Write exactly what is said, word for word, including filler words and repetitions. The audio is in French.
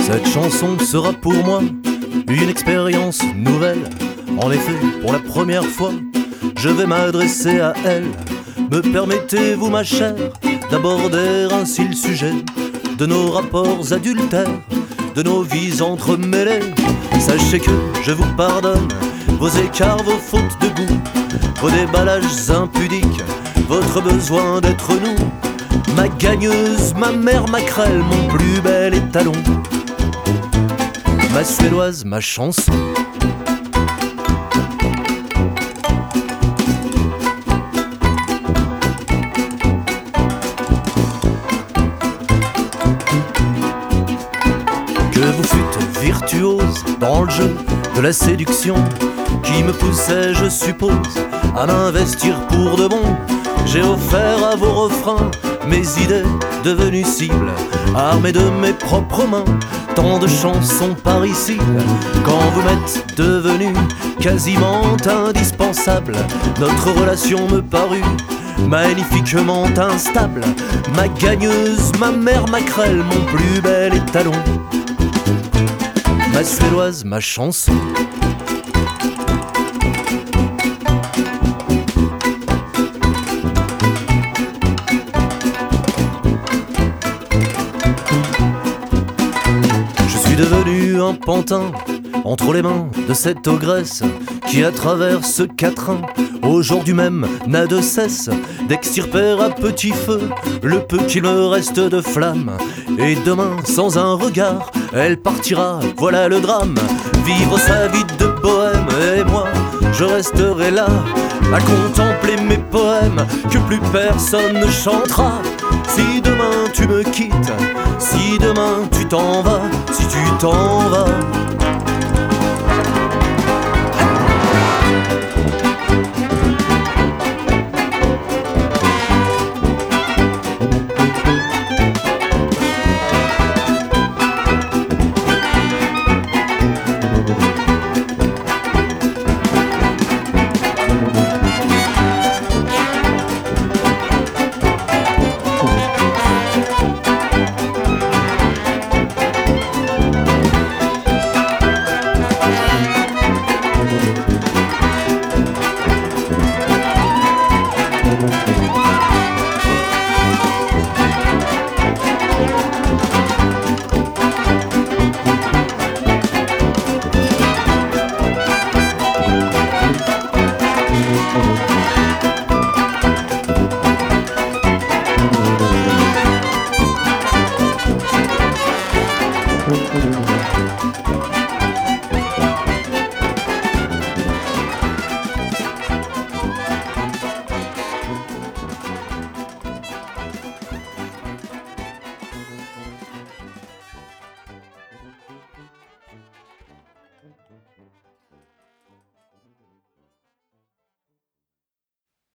Cette chanson sera pour moi une expérience nouvelle. En effet, pour la première fois, je vais m'adresser à elle. Me permettez-vous, ma chère, d'aborder ainsi le sujet de nos rapports adultères, de nos vies entremêlées. Sachez que je vous pardonne vos écarts, vos fautes de goût, vos déballages impudiques, votre besoin d'être nous. Ma gagneuse, ma mère maquerelle, mon plus bel étalon, ma suédoise, ma chanson. Que vous fûtes virtuose dans le jeu de la séduction, qui me poussait, je suppose, à m'investir pour de bon. J'ai offert à vos refrains mes idées devenues cibles, armées de mes propres mains, tant de chansons parricides. Quand vous m'êtes devenu quasiment indispensable, notre relation me parut magnifiquement instable. Ma gagneuse, ma mère maquerelle, mon plus bel étalon, ma suédoise, ma chanson. Je suis devenu un pantin entre les mains de cette ogresse qui, à travers ce quatrain, aujourd'hui même n'a de cesse d'extirper à petit feu le peu qu'il me reste de flamme. Et demain, sans un regard, elle partira, voilà le drame. Vivre sa vie de bohème, et moi, je resterai là à contempler mes poèmes que plus personne ne chantera. Si demain tu me quittes, si demain tu t'en vas, si tu t'en vas,